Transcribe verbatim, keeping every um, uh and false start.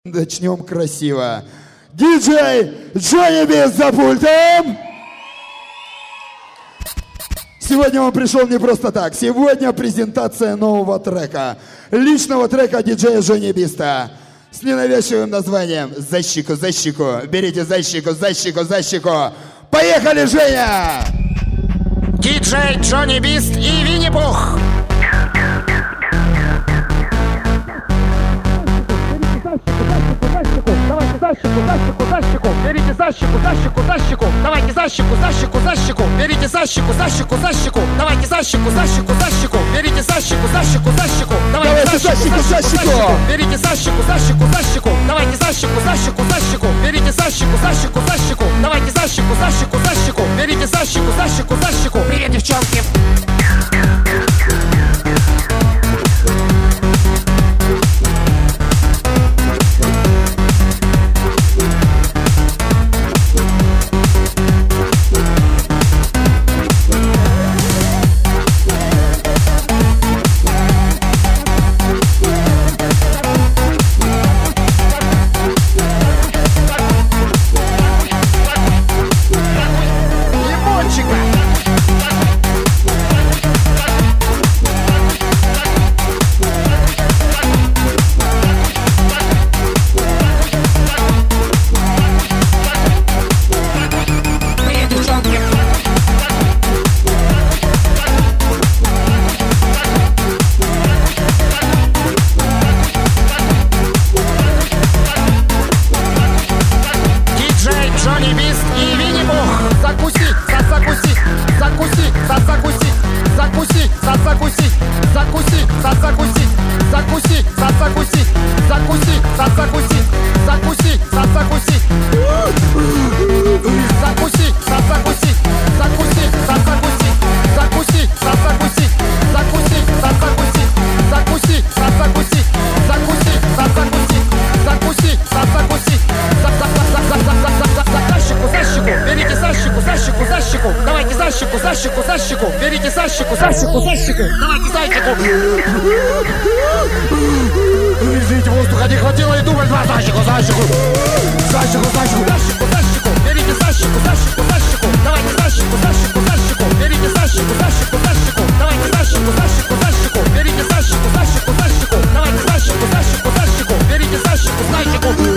Начнем красиво. Диджей Джонни Бист за пультом. Сегодня он пришел не просто так. Сегодня презентация нового трека. Личного трека диджея Джонни Биста. С ненавязчивым названием «За щеку, за щеку». Берите за щеку, за щеку, за щеку. Поехали, Женя! Диджей Джонни Бист и Винни-Пух. Давайте за щеку, за щеку, за щеку. Берите за щеку, за щеку, за щеку. Давайте за щеку, за щеку, за щеку. Берите за щеку, за щеку, за щеку. Давайте за щеку, за щеку, за щеку. Берите за щеку, за щеку, за щеку. Давайте за щеку, за щеку. Берите за щеку, за щеку, за щеку. Давайте за щеку, за щеку, за щеку. Берите за щеку, за щеку, за щеку. Давайте за щеку, за щеку, за щеку. Берите за щеку, за щеку, за щеку. Привет, девчонки. Извините, воздуха не хватило и дубль два. За щеку, за щеку. За щеку, за щеку, за щеку, за щеку. Берите за щеку, за щеку, за щеку. Давайте за щеку, за щеку, за щеку. Берите за щеку, за щеку, за щеку. Давайте за щеку, за щеку, за щеку. Берите за щеку, за щеку, за щеку. Давайте за щеку, за щеку, за щеку. Берите за щеку, за щеку.